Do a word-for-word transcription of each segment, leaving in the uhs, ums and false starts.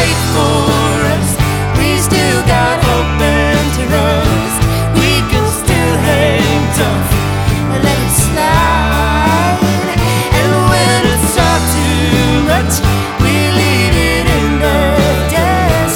late for us. We still got hope and trust. We can still hang tough and let it slide. And when it's all too much, we leave it in the dust.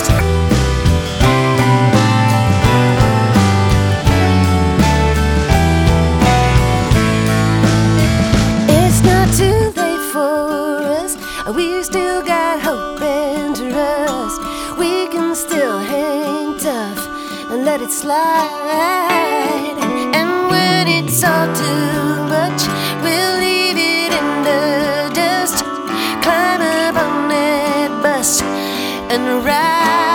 It's not too late for us. We still got hope and trust. We can still hang tough and let it slide. And when it's all too much, we'll leave it in the dust. Climb up on that bus and ride.